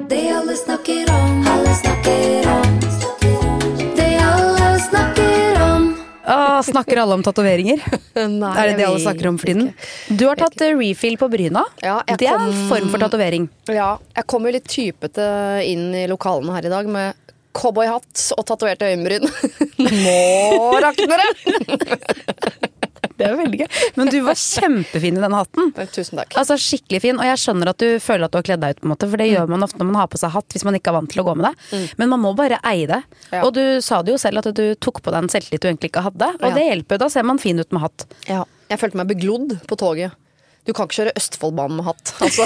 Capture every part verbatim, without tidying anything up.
Det alle snakker om, alle snakker om, det alle snakker om. Ah, snakker alle om tatoveringer? Nei, er det det alle snakker om for tiden? Du har tatt uh, refill på bryna. Ja, jeg det er kom- en form for tatovering. Ja, jeg kom jo litt typete inn i lokalene her i dag med cowboyhatt og tatoverte øyenbryn. Nå rakner det! Det er veldig gøy. Men du var kjempefin i den hatten. Tusen takk. Altså skikkelig fin, og jeg skjønner at du føler at du har kledd deg ut på en måte, for det gjør man ofte når man har på seg hatt hvis man ikke er vant til å gå med det. Men man må bare eie det. Ja. Og du sa det jo selv at du tok på deg en selvtillit du egentlig ikke hadde, og Ja. det hjelper, da ser man fin ut med hatt. Ja, jeg følte meg beglodd på toget. Du kan ikke kjøre Østfoldbanen med hatt, altså.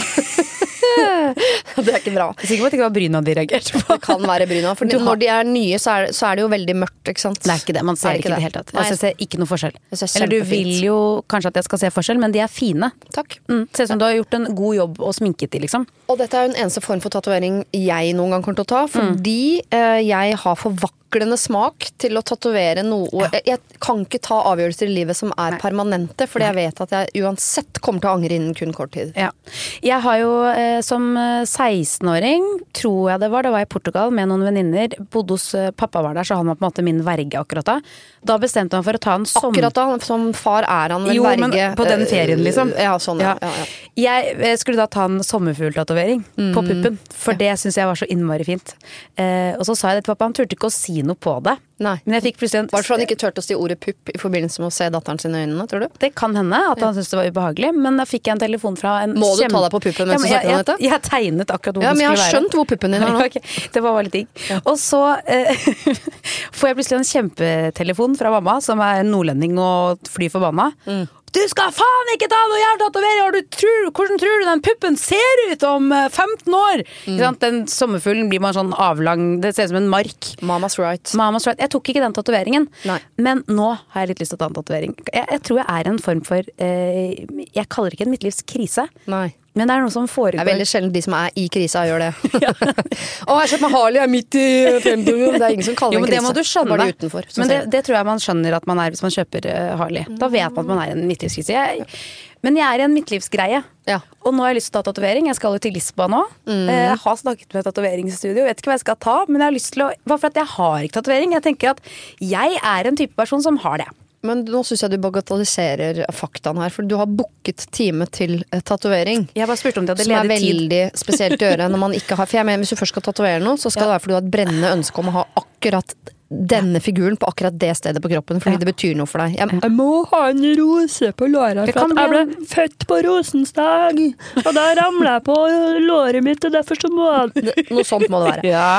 Det er ikke bra. Jeg er sikker på at det ikke var bryna de reagerte på. Det kan være bryna, for Du har- når de er nye så er, så er det jo veldig mørkt, ikke sant? Det er ikke det, man ser Er det ikke ikke det i det det? hele tatt. Nei. Jeg ser ikke noe forskjell. Jeg synes Eller du kjempefint. vil jo kanskje at jeg skal se forskjell, men de er fine. Takk. Mm, ser ut som du har gjort en god jobb og sminket de, liksom. Og dette er jo den eneste form for tatovering jeg noen gang kommer til å ta, fordi eh, jeg har forvaklende smak til å tatovere noe. Jeg, jeg kan ikke ta avgjørelser i livet som er permanente, fordi jeg vet at jeg uansett kommer til å angre innen kun kort tid. Ja. Jeg har jo eh, som eh, seksten-åring, tror jeg det var, da var jeg i Portugal med noen venninner, bodde hos eh, pappa var der, så han var på en måte min verge akkurat da. Da bestemte han for å ta en som... Akkurat da, som far er han vel Jo, verge. men på den ferien, liksom. Ja, sånn, ja. Ja. ja, ja. Jeg eh, skulle da ta en sommerfugltatovering på puppen, for det synes jeg var så innmari fint. Eh, og så sa jeg det til pappa, han turte ikke å si noe på det. Nei. Men jeg fikk plutselig en... Var det for han ikke turte å si ordet pupp i forbindelse med å se datteren sin i øynene, tror du? Det kan hende at han syntes det var ubehagelig, men da fikk jeg en telefon fra en Må du kjempe- ta deg på puppen mens Ja, men du snakker om jeg, dette? jeg, jeg tegnet akkurat hvor Ja, den men jeg skulle har være. skjønt hvor puppen din er nå. Ok, det var bare litt digg. Og så eh, får jeg plutselig en kjempetelefon fra mamma, som er nordlending og fly forbanna. Du skal faen ikke ta noe jævla tatovering! Og du tror, hvordan tror du den puppen ser ut om eh, femten år? Ikke sant? Den sommerfuglen blir man sånn avlang, det ser ut som en mark. Mamas right. Mama's right. Jeg tok ikke den tatoveringen, Nei. men nå har jeg litt lyst til å ta en tatovering. Jeg, jeg tror jeg er en form for eh, jeg kaller det ikke en midtlivskrise, Nei. men det er noe som Det foregår. er veldig sjelden de som er i krisa gjør det. Å, jeg har kjøpt meg Harley, jeg er midt i femtiårene. Det er ingen som kaller Jo, det men en det må krise. du skjønne. Bare de utenfor. som Men det, ser det tror jeg man skjønner at man er hvis man kjøper uh, Harley. Da vet man at man er i en midtlivskrise. Jeg, men jeg er i en midtlivsgreie. Ja. Og nå har jeg lyst til å ta tatovering. Jeg skal jo til Lisboa nå. Eh, Jeg har snakket med tatoveringsstudio. Vet ikke hva jeg skal ta, men jeg har lyst til å Bare for at jeg har ikke tatovering. Jeg tenker at jeg er en type person som har det. Men nå synes jeg du bagatelliserer faktaen her, for du har booket time til eh, tatovering. Jeg bare spurte om de hadde Som er ledig tid. veldig spesielt å gjøre når man ikke har For jeg mener, hvis du først skal tatovere noe, så skal Ja. det være fordi du har et brennende ønske om å ha akkurat denne figuren på akkurat det stedet på kroppen, fordi Ja. det betyr noe for deg. Jeg, jeg må ha en rose på låret, Det for kan at jeg bli ble født på rosens dag, og da ramlet jeg på låret mitt, og derfor så må jeg Noe sånt må det være. Ja.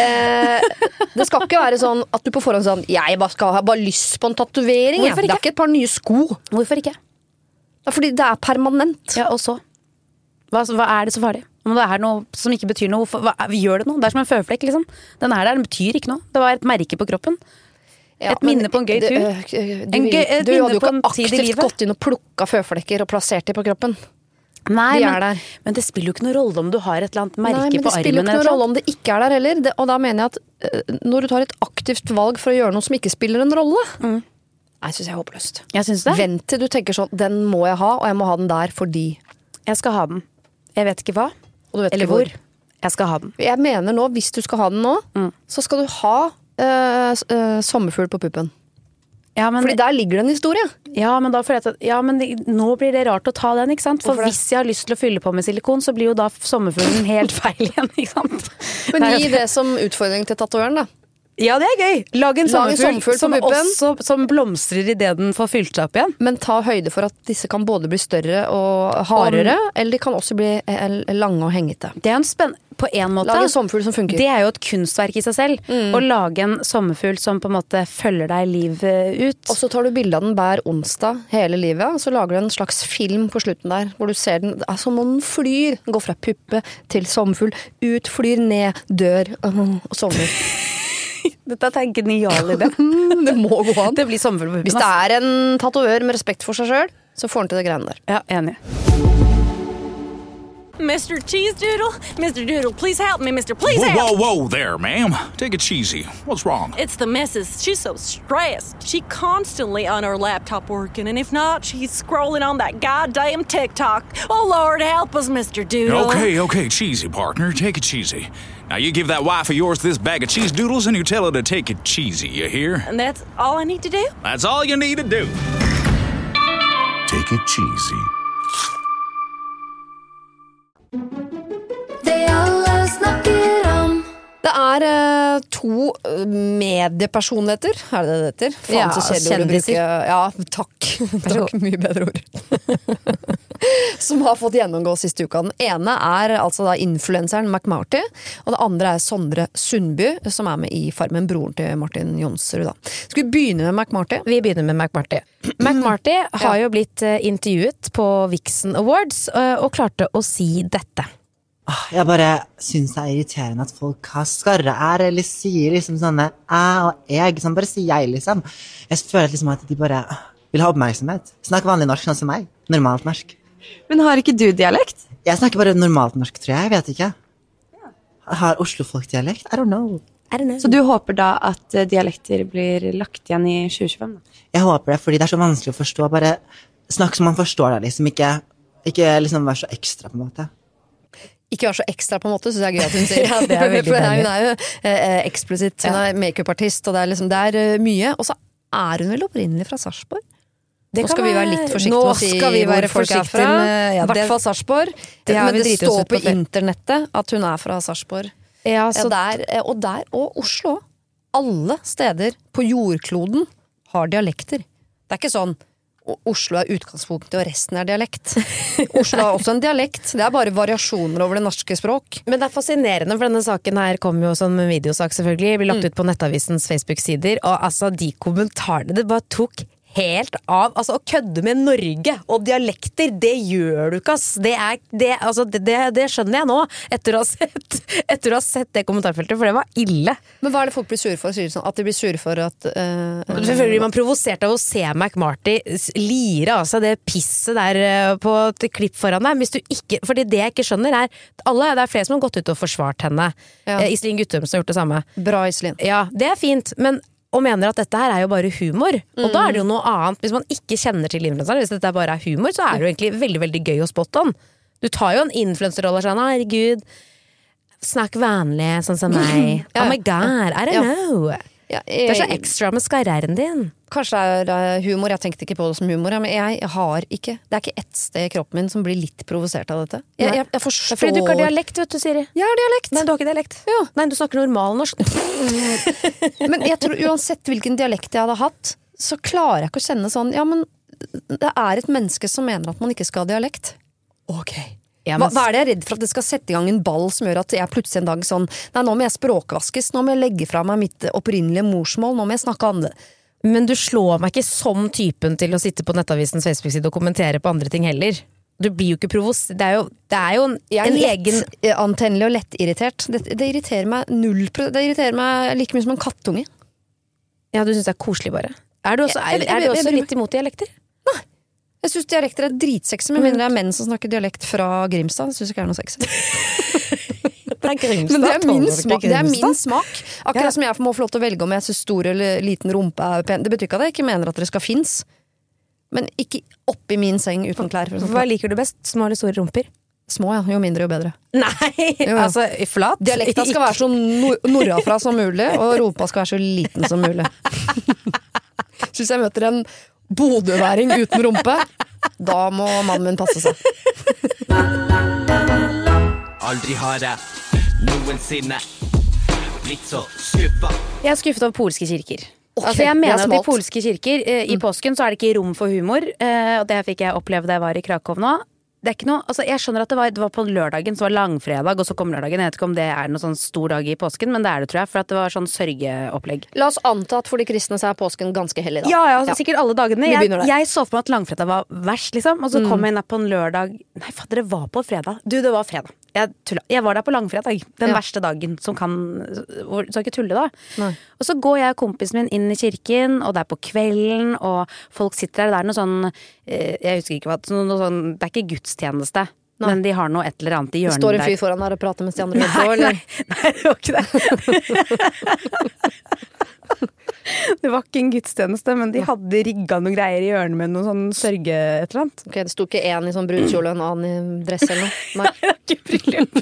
Eh, det skal ikke være sånn at du på forhånd sånn Jeg bare skal ha bare lyst på en tatovering. Hvorfor Det er ikke? ikke et par nye sko. Hvorfor ikke? Det er fordi det er permanent. Ja, og så? Hva, hva er det så farlig? Om det er noe som ikke betyr noe, hvorfor, hva, vi gjør det noe. Det er som en føflekk, liksom. Den er der, den betyr ikke noe. Det var et merke på kroppen. Ja, Et minne på en gøy det- tur. øh, øh, Du, En vil- gøy- et du minne hadde jo på en ikke tid i aktivt livet. gått inn og plukka føflekker og plassert dem på kroppen. Nei, De men, er der. men det spiller jo ikke noe rolle om du har et eller annet merke Nei, men på det spiller jo armen. ikke noe eller rolle sånt. om det ikke er der heller. Det, og da mener jeg at øh, når du tar et aktivt valg for å gjøre noe som ikke spiller en rolle Nei, synes jeg er håpløst. Jeg syns det. Vent til du tenker sånn Den må jeg ha, og jeg må ha den der fordi Jeg skal ha den. Jeg vet ikke hva. Og du vet Eller ikke hvor. hvor. Jeg skal ha den. Jeg mener nå, hvis du skal ha den nå, så skal du ha øh, s- øh, sommerfugl på puppen. Ja, men, Fordi der ligger det en historie. ja, men da føler jeg at ja, men det, nå blir det rart å ta den, ikke sant? For Hvorfor det? hvis jeg har lyst til å fylle på med silikon, så blir jo da sommerfuglen helt feil igjen, ikke sant? Men Nei, gi det som utfordring til tatovøren, da. Ja, det er gøy. Lag en Lag en sommerfugl, sommerfugl på som, puppen. også, som blomstrer idet den får fylt seg opp igjen. Men ta høyde for at disse kan både bli større og hardere, eller de kan også bli eh, lange og hengete. Det er jo en spenn... På en måte. Lag en sommerfugl som funker. Det er jo et kunstverk i seg selv. Å lage en sommerfugl som på en måte følger deg livet ut. Og så tar du bilde av den hver onsdag hele livet, og så lager du en slags film på slutten der, hvor du ser den, det er som om den flyr. Den går fra puppe til sommerfugl, ut, flyr, ned, dør, og sommer. Dette er en genial idé. Det må gå an. Det blir sommerfugl på Hvis puppen. det ass. er en tatovør med respekt for seg selv, så får han til det greiene der. Ja, enig. Mister Cheese Doodle? Mister Doodle, please help me, Mister Please Whoa, help! whoa, whoa there, ma'am. Take it cheesy. What's wrong? It's the missus. She's so stressed. She constantly on her laptop working, and if not, she's scrolling on that goddamn TikTok. Oh, Lord, help us, Mister Doodle. Okay, okay, cheesy, partner. Take it cheesy. Now you give that wife of yours this bag of cheese doodles and you tell her to take it cheesy, you hear? And that's all I need to do? That's all you need to do. Take it cheesy. Det alle snakker om. Det er eh, to eh, mediepersonligheter, er det det det heter? Faen, Ja, så kjedelig ord å kjendiser. bruke. Ja, takk. Takk, mye bedre ord. Som har fått gjennomgå siste uka. Den ene er altså da influenseren McMarty, og det andre er Sondre Sundby, som er med i Farmen, broren til Martin Jonsrud. Da. Skal vi begynne med McMarty? Vi begynner med McMarty. McMarty har jo blitt eh, intervjuet på Vixen Awards eh, og klarte å si dette. Ah, Jeg bare synes det er irriterende at folk har skarre er, eller sier liksom sånne æ og jeg, sånn bare sier jeg liksom. Jeg føler liksom at de bare vil ha oppmerksomhet. Snakk vanlig norsk, sånn som meg. Normalt norsk. Men har ikke du dialekt? Jeg snakker bare normalt norsk, tror jeg, jeg vet ikke. Har Oslo-folk dialekt? I don't know. Så du håper da at eh, dialekter blir lagt igjen i tjue tjuefem? Da? Jeg håper det, fordi det er så vanskelig å forstå. Bare snakk som man forstår det, liksom. Ikke, ikke liksom være så ekstra, på en måte. Ikke være så ekstra på en måte, synes jeg er gøy at hun sier. Ja, det er veldig For deilig. hun er jo eh, eksplisitt, hun er make-up-artist, og det er liksom, det er eh, mye. Og så er hun vel opprinnelig fra Sarpsborg? Nå skal vi være litt forsiktige med å si skal vi være hvor folk er forsiktige fra. med- ja, I hvert det- fall Sarpsborg. det har Men vi det driti oss står ut på på før. internettet at hun er fra Sarpsborg. Ja, Ja, så der, eh, og der, og Oslo. Alle steder på jordkloden har dialekter. Det er ikke sånn O- Oslo er utgangspunktet og resten er dialekt. Oslo har også en dialekt. Det er bare variasjoner over det norske språk. Men det er fascinerende, for denne saken her kom jo som en videosak selvfølgelig, blir lagt ut på Nettavisens Facebook-sider, og altså de kommentarene, det bare tok helt av. Altså å kødde med Norge og dialekter, det gjør du ikke, ass. Det, er, det, altså, det, det, det skjønner jeg nå, etter å, ha sett, etter å ha sett det kommentarfeltet, for det var ille. Men hva er det folk blir sure for? Sier de sånn at de blir sure for at eh, Selvfølgelig blir man provosert av å se McMarty s- lire av seg det pisset der eh, på et klipp foran deg. Hvis du ikke, fordi det jeg ikke skjønner er alle, det er flere som har gått ut og forsvart henne. Ja. Eh, Iselin Guttorm som har gjort det samme. Bra, Iselin. Ja, det er fint, men og mener at dette her er jo bare humor. Og da er det jo noe annet. Hvis man ikke kjenner til influencer, hvis dette bare er humor, så er det jo egentlig veldig, veldig gøy og spot on. Du tar jo en influencerrolle og sånn, herregud, snakk vanlig, sånn som meg. Ja, Oh my god, I don't ja. know. Ja, Det er så jeg- ekstra med skarrieren din. Kanskje det er eh, humor, jeg tenkte ikke på det som humor, ja, men jeg har ikke, det er ikke ett sted i kroppen min som blir litt provosert av dette. Jeg, jeg, jeg Det er forstår... fordi du ikke har dialekt, vet du, Siri. Jeg har dialekt. Nei, du har ikke dialekt. Ja. Nei, du snakker normalnorsk. Men jeg tror uansett hvilken dialekt jeg hadde hatt, så klarer jeg ikke å kjenne sånn, ja, men det er et menneske som mener at man ikke skal ha dialekt. Ok. Ja, Hva, men- hva er det jeg er redd for at det skal sette i gang en ball som gjør at jeg plutselig en dag sånn, nei, nå må jeg språkvaskes, nå må jeg legge fra meg mitt opprinnelige morsmål, nå må jeg snakke annerledes. Men du slår meg ikke som typen til å sitte på Nettavisens Facebook-side og kommentere på andre ting heller. Du blir jo ikke provosert. Det er jo, det er jo en, Jeg er en lett egen eh, antennelig og lettirritert. Det, det irriterer meg null pro- Det irriterer meg like mye som en kattunge. Ja, du syns det er koselig, bare. Er du også, Jeg- er, jeg- er du jeg- også jeg- litt imot dialekter? Jeg synes dialekter er dritsexy, med mindre det er menn som snakker dialekt fra Grimstad. Det synes jeg ikke er noe sexy. Fra Grimstad? Men det er min Tåler du smak. ikke Det er min Grimstad? smak. Akkurat Ja. som jeg må få lov til å velge om jeg synes stor eller liten rumpe er pen. Det betyr ikke at jeg ikke mener at dere skal finnes. Men ikke oppi min seng uten klær. For Hva eksempel. liker du best? Små eller store rumper? Små, ja. Jo mindre, jo bedre. Nei, Jo, jo. altså flat. Dialekta skal være så nor norrafra som mulig, og rumpa skal være så liten som mulig. Så hvis jeg møter en bodøværing uten rumpe, da må mannen min passe seg. Aldri har jeg noensinne blitt så skuffa. Jeg er skuffet over polske kirker. Ok, altså jeg det mener er at I smalt. polske kirker eh, i påsken så er det ikke rom for humor. Eh, og det fikk jeg oppleve da jeg var i Krakow nå. Det er ikke noe, altså jeg skjønner at det var, det var på lørdagen, så var langfredag, og så kom lørdagen. Jeg vet ikke om det er noen sånn stor dag i påsken, men det er det, tror jeg. For at det var sånn sørgeopplegg. La oss anta at for de kristne så er påsken ganske hellig, da. Ja, ja, sikkert alle dagene. Vi Jeg, begynner der. jeg så for meg at langfredag var verst, liksom. Og så kom jeg inn på en lørdag. Nei, fader, det var på fredag. Du, det var fredag. Jeg, tulla. jeg var der på langfredag. Den Ja. verste dagen som kan hvor- Så ikke tulle, da. Nei. Og så går jeg og kompisen min inn i kirken, og det er på kvelden, og folk sitter der. Det er noe sånn eh, Jeg husker ikke hva noe, noe sånn, det er ikke gudstjeneste. Men de har noe et eller annet i hjørnet der. Det står en fyr der. foran her og prater mens de andre hører på, eller? Nei, nei, det var ikke det. Det var ikke en gudstjeneste, men de hadde rigget noen greier i hjørnet med noen sånn sørge et eller annet. Ok, det sto ikke en i sånn brudkjole og en annen i dress eller noe? Nei, det var ikke bryllup.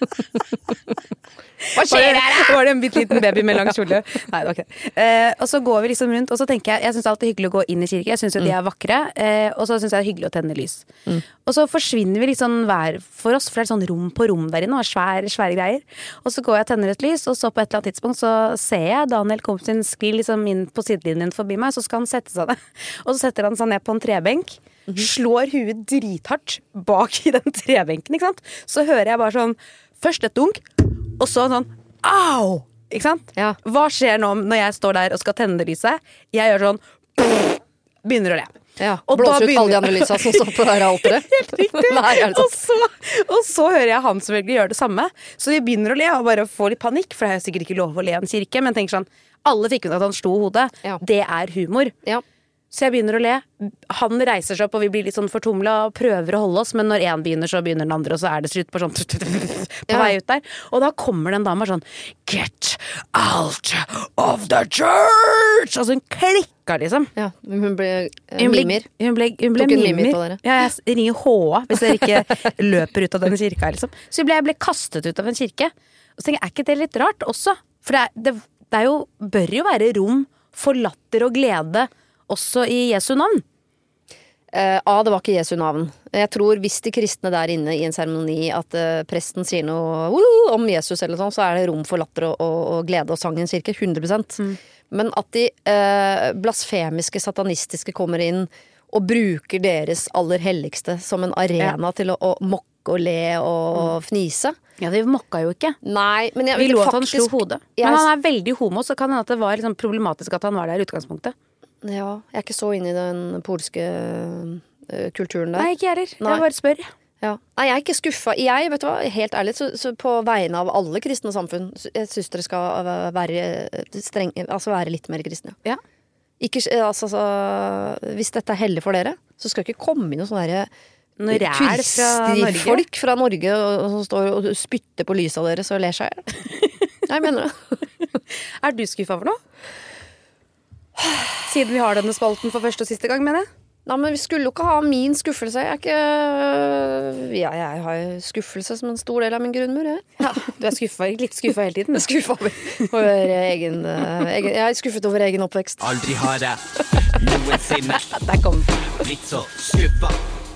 Hva skjer her? Var det en bitte liten baby med lang kjole? Nei, det var ikke det. Eh, og så går vi liksom rundt, og så tenker jeg, jeg synes det er alltid hyggelig å gå inn i kirke, jeg synes jo de er vakre, eh, og så synes jeg det er hyggelig å tenne lys. Mm. Og så forsvinner vi liksom hver for oss, for det er sånn rom på rom der inne, og svære, svære greier. Og så går jeg og tenner et lys, og så på et eller annet tidspunkt så ser jeg Daniel kompisen skli liksom inn på sidelinjen forbi meg, så skal han sette seg ned. Og så setter han seg ned på en trebenk, slår huet drithardt bak i den trebenken, ikke sant? Så hører jeg bare sånn, først et dunk, og så sånn, au! Ikke sant? Ja. Hva skjer nå når jeg står der og skal tenne lyset? Jeg gjør sånn, begynner å le. Ja, og blåser ut begynner... alle de andre lysa som står på det her alteret. Helt riktig. Nei, er det og, så, og så hører jeg han selvfølgelig gjøre det samme. Så vi begynner å le og bare får litt panikk, for det er sikkert ikke lov å le i en kirke, men tenker sånn, alle fikk ut at han slo hodet. Ja. Det er humor. Ja. Så jeg begynner å le. Han reiser seg opp, og vi blir litt sånn fortumlet og prøver å holde oss, men når en begynner, så begynner den andre, og så er det slutt på sånn på vei ut der. Og da kommer den dama sånn, get out of the church! Og så hun klikker liksom. Ja, hun ble eh, hun ble, mimer. Hun ble, hun ble Tok en mimer. mimer på dere. Ja, jeg ringer H A hvis dere ikke løper ut av den kirka, liksom. Så jeg ble, jeg ble kastet ut av en kirke. Og så tenker jeg, er ikke det litt rart også? For det, er, det, det er jo, bør jo være rom for latter og glede også i Jesu navn. Uh, A, det var ikke Jesu navn. Jeg tror hvis de kristne der inne i en seremoni at uh, presten sier noe uh, om Jesus eller sånn, så er det rom for latter og, og, og glede og sang i en kirke, hundre prosent. Mm. Men at de uh, blasfemiske, satanistiske kommer inn og bruker deres aller helligste som en arena ja. til å, å mokke og le og mm. fnise. Ja, de mokka jo ikke. Nei, men jeg, Vi lo at faktisk, han slo hodet. Jeg, men han er veldig homo, så kan det hende at det var liksom problematisk at han var der i utgangspunktet. Ja, jeg er ikke så inne i den polske uh, kulturen der. Nei, ikke jeg heller. Jeg bare spør. Ja. Nei, jeg er ikke skuffa. Jeg, vet du hva, helt ærlig, så, så på vegne av alle kristne samfunn, jeg synes dere skal være, streng, altså være litt mer kristne. Ja. Ikke, altså, så, hvis dette er hellig for dere, så skal ikke komme inn noen sånne der turistifolk fra Norge som står og spytter på lyset av dere så ler seg. Jeg mener det. Er du skuffa for noe? Siden vi har denne spalten for første og siste gang, mener jeg. Nei, men vi skulle jo ikke ha min skuffelse. Jeg er ikke Ja, jeg har skuffelse som en stor del av min grunnmur, jeg. Ja, du er skuffa, litt skuffa hele tiden. Skuffa over egen, egen Jeg er skuffet over egen oppvekst. Aldri har jeg noensinne Der kom den. blitt så skuffa.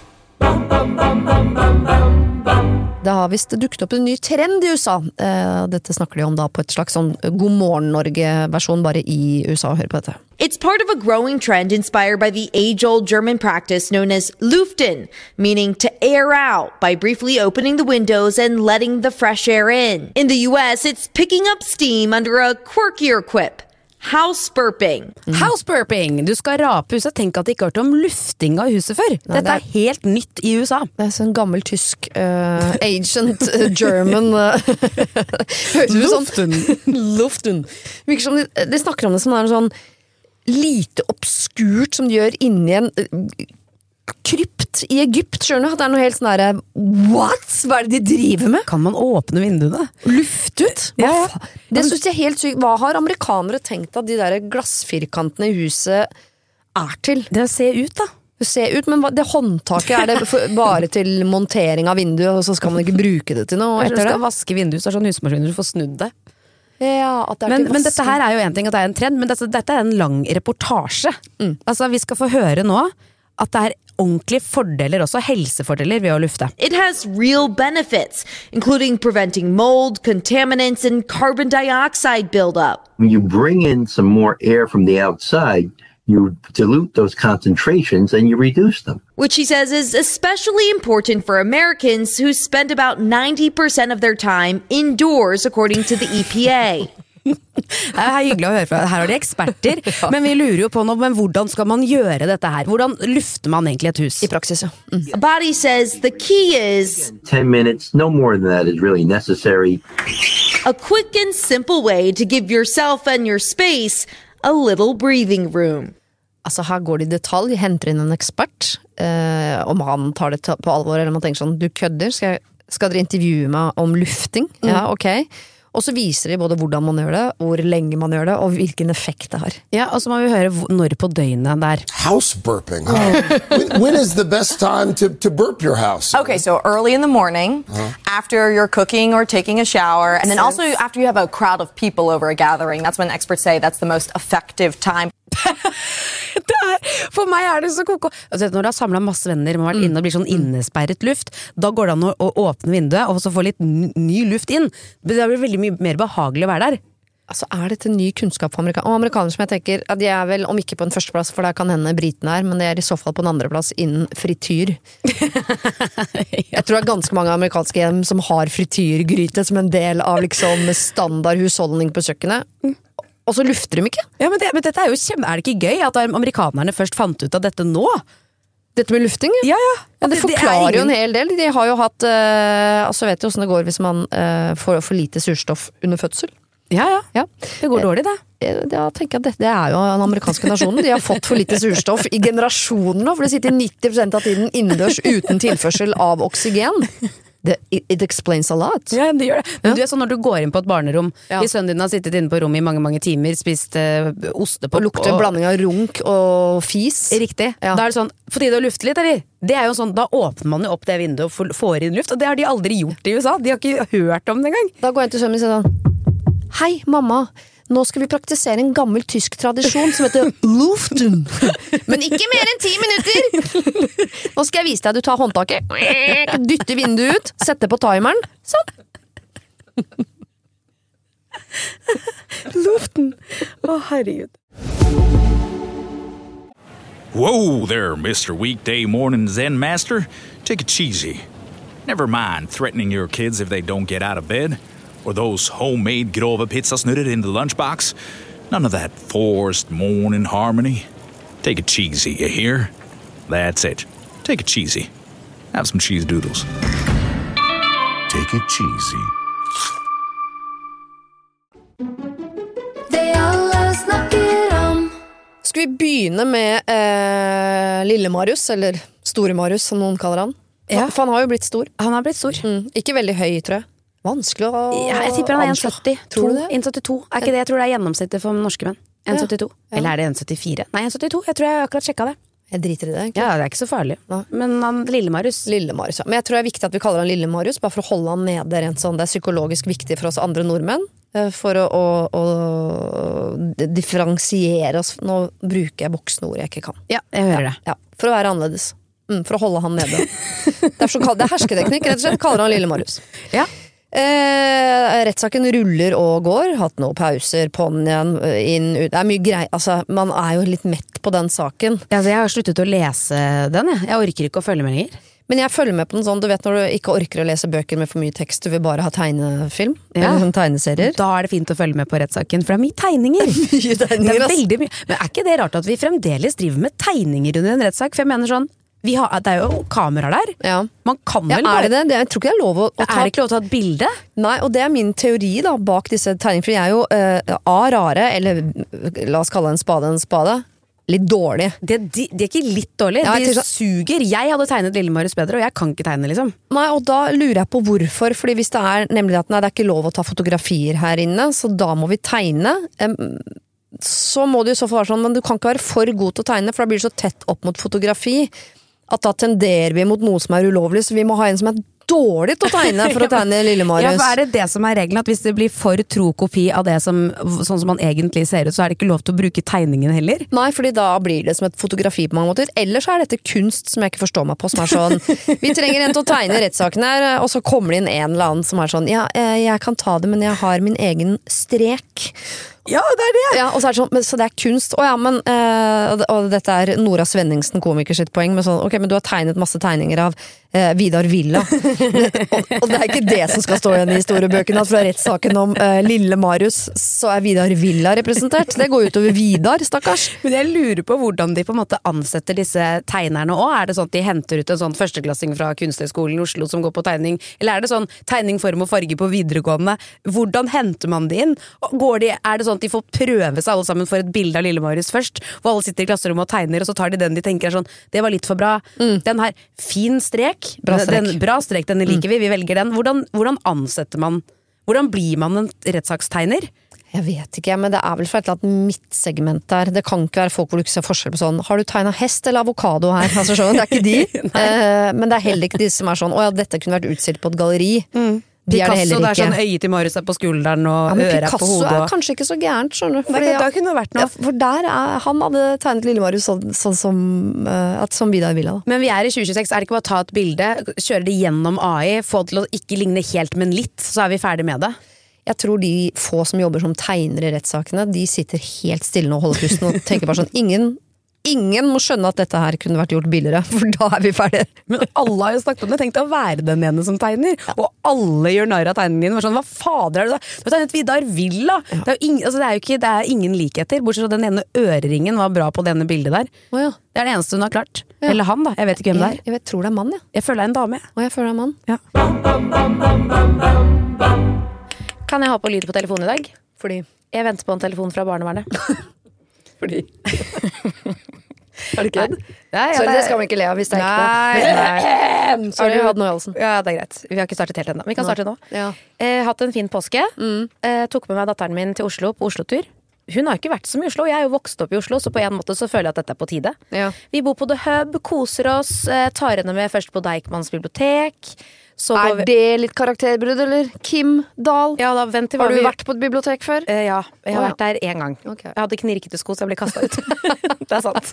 Det har visst dukket opp en ny trend i U S A. Dette snakker de om da på et slags sånn God morgen Norge-versjon bare i U S A. Hør på dette. It's part of a growing trend inspired by the age-old German practice known as Luften, meaning to air out by briefly opening the windows and letting the fresh air in. In the U S, it's picking up steam under a quirkier quip. House burping. Mm. House burping! Du skal rape huset. Tenk at de ikke har hørt om lufting av huset før. Nei, Dette er, er helt nytt i U S A. Det er sånn gammel tysk uh, ancient uh, German uh, Luften. Sånn, luften. Virker som de, de snakker om det som er sånn lite obskurt som de gjør inni en uh, krypt i Egypt, skjønner du? Det er noe helt sånn der, what? Hva er det de driver med? Kan man åpne vinduene? Luft ut? Ja. Det synes jeg er helt sykt. Hva har amerikanere tenkt at de der glassfirkantene i huset er til? Det ser ut da. Det ser ut, men det håndtaket er det for, bare til montering av vinduet, og så skal man ikke bruke det til noe etter det? Du skal vaske vinduet, så er sånn husmaskiner du får snudd det. Ja, at det er men, men dette her er jo en ting at det er en trend, men dette, dette er en lang reportasje. Mm. Altså, vi skal få høre nå at det er ordentlige fordeler også, helsefordeler ved å lufte. It has real benefits, including preventing mold, contaminants, and carbon dioxide buildup. When you bring in some more air from the outside, you dilute those concentrations and you reduce them. Which he says is especially important for Americans who spend about ninety percent of their time indoors, according to the E P A. Det er hyggelig å høre fra. Her har de eksperter, ja. Men vi lurer jo på noe, men hvordan skal man gjøre dette her? Hvordan lufter man egentlig et hus? I praksis, ja. Mm. Body says the key is ten minutes, no more than that is really necessary. A quick and simple way to give yourself and your space a little breathing room. Altså her går det i detalj, henter inn en ekspert, eh, om han tar det på alvor, eller man tenker sånn, du kødder, skal, jeg, skal dere intervjue meg om lufting? Mm. Ja, ok. Og så viser de både hvordan man gjør det, hvor lenge man gjør det, og hvilken effekt det har. Ja, og så må vi høre når på døgnet der. House burping. Huh? when, when is the best time to, to burp your house? Okay, so early in the morning, huh? After you're cooking or taking a shower, and then also after you have a crowd of people over a gathering. That's when experts say that's the most effective time. Er, for meg er det så koko. Altså, når du har samlet masse venner, man har vært inne og blir sånn innesperret luft, da går det an å, å åpne vinduet og så få litt ny luft inn. Det blir veldig mye mer behagelig å være der. Altså er dette ny kunnskap for amerikanere? Og amerikanere som jeg tenker, at de er vel, om ikke på en førsteplass, for der kan hende britene er, men det er i så fall på en andreplass innen frityr. Jeg tror det er ganske mange amerikanske hjem som har frityrgryte som en del av liksom standard husholdning på kjøkkenet. Og så lufter de ikke. Ja, men, det, men dette er jo kjempe... Er det ikke gøy at amerikanerne først fant ut av dette nå? Dette med lufting? Ja, ja. Ja, det forklarer det ingen... jo en hel del. De har jo hatt... Uh, altså vet du hvordan det går hvis man uh, får for lite surstoff under fødsel? Ja, ja. ja. Det går dårlig, det. Ja, tenker jeg at det, det er jo den amerikanske nasjonen. De har fått for lite surstoff i generasjoner nå, for de sitter nitti prosent av tiden innendørs uten tilførsel av oksygen. Det, it explains a lot. Ja, det gjør det. Men ja. Du er sånn når du går inn på et barnerom, ja. Hvis sønnen din har sittet inne på rommet i mange, mange timer, spist uh, ostepop og lukter og... blanding av runk og fis. Riktig. Ja. Da er det sånn, for tide å lufte litt, eller? Det er jo sånn, da åpner man jo opp det vinduet og får inn luft, og det har de aldri gjort i U S A. De har ikke hørt om det engang. Da går jeg til sønnen min og sier sånn, hei mamma, nå skal vi praktisere en gammel tysk tradisjon som heter luften. Men ikke mer enn ti minutter! Nå skal jeg vise deg, du tar håndtaket, dytter vinduet ut, setter på timeren, sånn. Luften. Å, herregud. Whoa there, Mister Weekday Morning Zen Master. Take it cheesy. Never mind threatening your kids if they don't get out of bed. Or those homemade grove pizzasnurrer in the lunchbox. None of that forced morning harmony. Take it cheesy, you hear? That's it. Take it cheesy. Have some cheese doodles. Take it cheesy. Det alle snakker om. Skal vi begynne med eh, Lille Marius, eller Store Marius, som noen kaller han? Ja. For han har jo blitt stor. Han har blitt stor. Mm. Ikke veldig høy, tror jeg. Vanskelig å ja, jeg tipper han er en sytti. Tror du det? en syttito. Er ikke det? Jeg tror det er gjennomsnittet for norske menn. en syttito. Ja. Eller er det en syttifire? Nei, en syttito. Jeg tror jeg akkurat sjekket det. Jeg driter i det, egentlig. Ja, det er ikke så farlig. Ja. Men han, Lille Marius. Lille Marius, ja. Men jeg tror det er viktig at vi kaller han Lille Marius, bare for å holde han nede rent sånn. Det er psykologisk viktig for oss andre nordmenn. For å, å, å differensiere oss. Nå bruker jeg voksne ord jeg ikke kan. Ja, jeg hører det. Ja, ja. For å være annerledes. Mm, for å holde han nede. Det er, så, det er hersketeknikk, rett og slett. Kaller han Lille Marius. Ja. Eh, rettssaken ruller og går. Hatt noen pauser, på'n igjen, inn, ut. Det er mye grei. Altså, man er jo litt mett på den saken. Ja, altså, jeg har sluttet å lese den, jeg. Jeg orker ikke å følge med lenger. Men jeg følger med på den sånn, du vet når du ikke orker å lese bøker med for mye tekst, du vil bare ha tegnefilm, ja. Eller sånn tegneserier. Da er det fint å følge med på rettssaken, for det er mye tegninger. mye tegninger, det er veldig mye. Men er ikke det rart at vi fremdeles driver med tegninger under en rettssak? For jeg mener sånn, vi har, det er jo kamera der. Ja. Man kan ja, vel bare... Er det det? Jeg tror ikke det er lov å, å ta... Er det ikke lov til å ta et bilde? Nei, og det er min teori da, bak disse tegningene, for jeg er jo uh, A, rare, eller la oss kalle en spade en spade, litt dårlig. Det, de, de er ikke litt dårlig, ja, de så... suger. Jeg hadde tegnet Lille Marius bedre, og jeg kan ikke tegne, liksom. Nei, og da lurer jeg på hvorfor, fordi hvis det er nemlig at nei, det er ikke lov å ta fotografier her inne, så da må vi tegne. Um, så må det jo så få være sånn, men du kan ikke være for god til å tegne, for da blir det så tett opp mot fotografi, at da tenderer vi mot noe som er ulovlig, så vi må ha en som er dårlig til å tegne for å tegne Lille Marius. Ja, for er det det som er regelen, at hvis det blir for tro kopi av det som, sånn som man egentlig ser ut, så er det ikke lov til å bruke tegningen heller? Nei, fordi da blir det som et fotografi på mange måter. Ellers er dette kunst som jeg ikke forstår meg på, som er sånn, vi trenger en til å tegne rettssaken her, og så kommer det inn en eller annen som er sånn, ja, jeg kan ta det, men jeg har min egen strek. Ja, det er det! Ja, og så er det sånn, men, så det er kunst. Å ja, men, eh, og, og dette er Nora Svenningsen, komiker sitt poeng, med sånn, ok, men du har tegnet masse tegninger av eh, Vidar Villa. og, og det er ikke det som skal stå igjen i historiebøkene, at fra rettssaken om eh, Lille Marius, så er Vidar Villa representert. Det går utover Vidar, stakkars. Men jeg lurer på hvordan de på en måte ansetter disse tegnerne også. Er det sånn at de henter ut en sånn førsteklassing fra Kunsthøgskolen i Oslo som går på tegning, eller er det sånn tegning, form og farge på videregående? Hvordan henter man det inn? Og går de, er det sånn sånn at de får prøve seg alle sammen for et bilde av Lille Marius først, hvor alle sitter i klasserommet og tegner, og så tar de den de tenker er sånn, det var litt for bra. Mm. Den her, fin strek, bra strek, den, bra strek denne liker vi, vi velger den. Hvordan, hvordan ansetter man, hvordan blir man en rettssakstegner? Jeg vet ikke, men det er vel for et eller annet midtsegment der. Det kan ikke være folk hvor du ikke ser forskjell på sånn, har du tegnet hest eller avokado her? Altså, sånn, det er ikke de. eh, men det er heller ikke de som er sånn, åja, dette kunne vært utstilt på et galleri. Mm. De Picasso, er det, det er sånn øyet til Marius er på skulderen og ja, øret er på hodet. Picasso er kanskje ikke så gærent, skjønner du. Fordi, det kunne vært noe. Ja, for der er, han hadde tegnet Lille Marius sånn, sånn som, uh, at, som Vidar Villa. Da. Men vi er i tjue tjueseks, er det ikke bare å ta et bilde, kjøre det gjennom A I, få det til å ikke ligne helt, men litt, så er vi ferdig med det? Jeg tror de få som jobber som tegnere i rettssakene, de sitter helt stille og holder pusten og tenker bare sånn, ingen, ingen må skjønne at dette her kunne vært gjort billigere, for da er vi ferdige. Men alle har jo snakket om det, tenkt å være den ene som tegner, ja. Og alle gjør narr av tegningen din, sånn, hva fader er det da? Du har tegnet Vidar Villa! Ja. Det, er jo ing, altså, det er jo ikke, det er ingen likheter, bortsett fra den ene øreringen var bra på denne bildet der. Oh, ja. Det er det eneste hun har klart. Ja. Eller han da, jeg vet ikke hvem jeg, det er. Jeg vet, tror det er mann, ja. Jeg føler det er en dame. Og jeg føler det er mann. Ja. Kan jeg ha på lyd på telefonen i dag? Fordi jeg venter på en telefon fra barnevernet. Fordi Er det kødd? Ja, Sorry, det skal man ikke le av hvis det er ekte. Sorry, du hadde noe i halsen. Ja, det er greit. Vi har ikke startet helt ennå. Vi kan starte nå. Ja. Eh, hatt en fin påske. Mm. Eh, tok med meg datteren min til Oslo på Oslo-tur. Hun har jo ikke vært så mye i Oslo. Jeg er jo vokst opp i Oslo, så på en måte så føler jeg at dette er på tide. Ja. Vi bor på The Hub, koser oss, eh, tar henne med først på Deichmans bibliotek. Så er det litt karakterbrudd, eller? Kim Dahl? Ja, da, vent til har du vi... vært på et bibliotek før? Eh, ja, jeg har oh, ja. vært der en gang. Okay. Jeg hadde knirkete sko, så jeg ble kastet ut. Det er sant.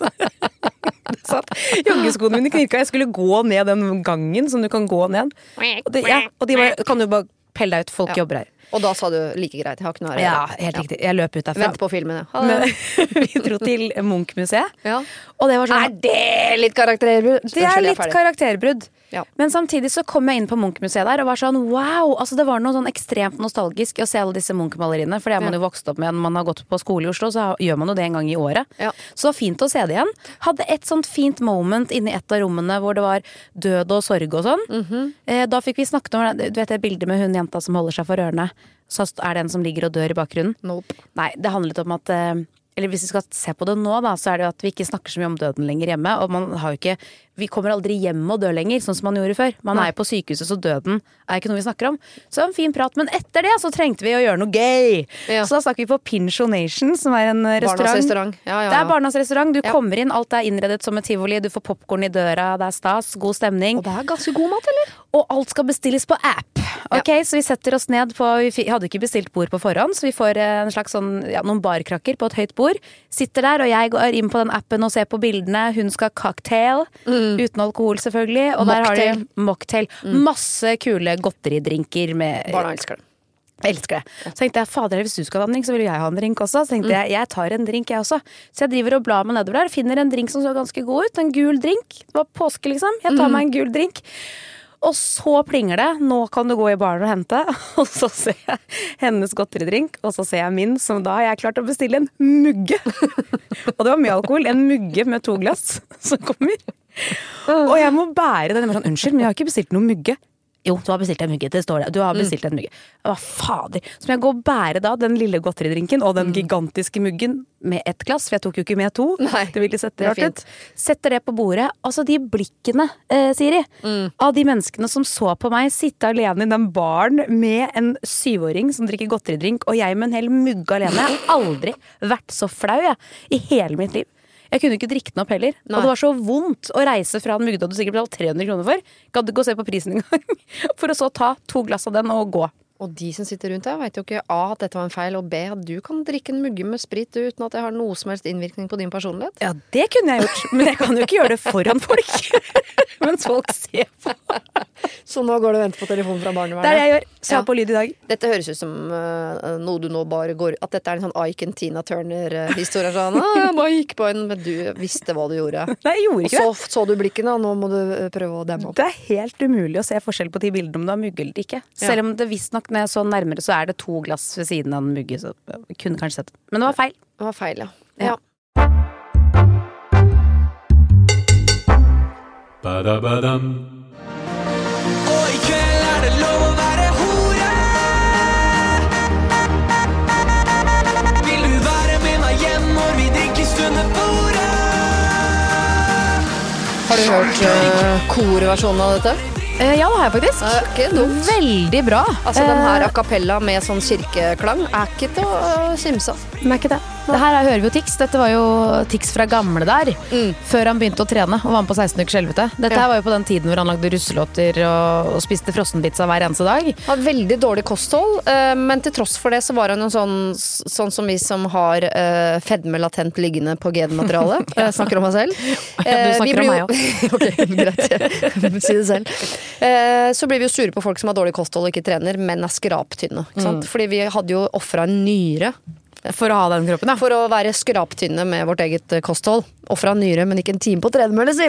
Det er sant. Joggeskoene mine knirka. Jeg skulle gå ned den gangen som du kan gå ned. Og, det, ja, og de bare, kan du bare pelle deg ut, folk ja. jobber her. Og da sa du like greit, jeg har ikke noe her. Ja, helt riktig. Jeg løp ut derfra. Vent på filmen, ja. Men, vi dro til Munch-museet. Ja. Og det var sånn, er det litt karakterbrudd? Det er litt karakterbrudd. Ja. Men samtidig så kom jeg inn på Munch-museet der og var sånn, wow, altså det var noe sånn ekstremt nostalgisk å se alle disse Munch-maleriene, for det er man jo vokst opp med når man har gått på skole i Oslo, så gjør man jo det en gang i året. Ja. Så det var fint å se det igjen. Hadde et sånt fint moment inne i et av rommene hvor det var død og sorg og sånn. Mm-hmm. eh, da fikk vi snakket om, du vet det bildet med hun jenta som holder seg for ørene, så er det en som ligger og dør i bakgrunnen. Nope. Nei, det handlet om at eh, eller hvis vi skal se på det nå da, så er det jo at vi ikke snakker så mye om døden lenger hjemme, og man har jo ikke, vi kommer aldri hjem og dø lenger, sånn som man gjorde før. Man Nei. er jo på sykehuset, så døden er ikke noe vi snakker om. Så det var en fin prat, men etter det så trengte vi å gjøre noe gøy. Ja. Så da snakker vi på Pinchonation, som er en restaurant. Barnas restaurant. Ja, ja, ja. Det er Barnas restaurant. Du ja. kommer inn, alt er innredet som et tivoli, du får popcorn i døra, det er stas, god stemning. Og det er ganske god mat, eller? Og alt skal bestilles på app. Ok, ja. Så vi setter oss ned på, vi hadde ikke bestilt bord på forhånd, så vi får en slags sånn, ja, noen barkrakker på et høyt bord. Sitter der, og jeg går inn på den appen og ser på bildene. Hun skal ha cocktail, mm. uten alkohol selvfølgelig. Og mocktail. Der har de mocktail. Mm. Masse kule godteridrinker med... Barna elsker det. Jeg elsker det. Så tenkte jeg, fader, hvis du skal ha en drink, så vil jeg ha en drink også. Så tenkte mm. jeg, jeg tar en drink jeg også. Så jeg driver og blar meg nedover der, finner en drink som så ganske god ut. En gul drink. Det var påske liksom. Jeg tar mm. meg en gul drink. Og så plinger det, nå kan du gå i baren og hente, og så ser jeg hennes godteridrink, og så ser jeg min, som da har jeg klart å bestille en mugge. Og det var mye alkohol, en mugge med to glass som kommer. Og jeg må bære den, jeg må sånn, unnskyld, men jeg har ikke bestilt noen mugge. Jo, du har bestilt en mugge, det står det. Du har bestilt en mugge. Hva fader? Så må jeg gå og bære da den lille godteridrinken og den mm. gigantiske muggen med ett glass, for jeg tok jo ikke med to. Nei, det ville sette rart ut. Setter det på bordet. Altså de blikkene, eh, Siri, mm. av de menneskene som så på meg sitte alene i den baren med en syvåring som drikker godteridrink, og jeg med en hel mugge alene. Jeg har aldri vært så flau, jeg, i hele mitt liv. Jeg kunne ikke drikke den opp heller. Nei. Og det var så vondt å reise fra en mugge du sikkert betalt tre hundre kroner for. Gadd ikke å se på prisen en gang. For å så ta to glass av den og gå. Og de som sitter rundt deg vet jo ikke A, at dette var en feil, og B, at du kan drikke en mugge med sprit uten at det har noe som helst innvirkning på din personlighet. Ja, det kunne jeg gjort, men jeg kan jo ikke gjøre det foran folk. Mens folk ser på. Så nå går du og venter på telefonen fra barnevernet? Det er det jeg gjør. Så jeg har på lyd i dag. Dette høres ut som uh, noe du nå bare går, at dette er en sånn Ike and Tina Turner-historie. Sånn, ah, jeg bare gikk på en, men du visste hva du gjorde. Nei, jeg gjorde ikke og så så du blikkene, og nå må du prøve å demme opp. Det er helt umulig å se forskjell på de bildene om du har mugge eller ikke. Selv ja. Om det visst nok når jeg så nærmere, så er det to glass ved siden av en mugge, så jeg kunne kanskje sett det. Men det var feil. Det var feil, ja. Ja. Ba-da-ba-dam. Og i kveld er det lov å være hore. Vil Har du hørt uh, korversjonen av dette? Eh, ja, det har jeg faktisk. Uh, ikke dumt. Veldig bra. Altså, den her a cappella med sånn kirkeklang er ikke til å uh, simse. Men er ikke det. Det her er, hører vi jo Tix. Dette var jo Tix fra gamle der. Mm. Før han begynte å trene og var med på seksten ukers helvete. Dette Ja. her var jo på den tiden hvor han lagde russelåter og, og spiste frossenpizza hver eneste dag. Han har veldig dårlig kosthold, uh, men til tross for det så var han jo sånn, sånn som vi som har uh, fedme latent liggende på genmateriale. Jeg snakker om meg selv. Uh, du snakker om meg også. Ok, greit. Jeg si det selv. Uh, så blir vi jo sure på folk som har dårlig kosthold og ikke trener, men er skraptynne. Ikke sant? Mm. Fordi vi hadde jo offret en nyre. For å ha den kroppen, ja. For å være skraptynne med vårt eget kosthold. Offret en nyre, men ikke en time på tredemølle, si!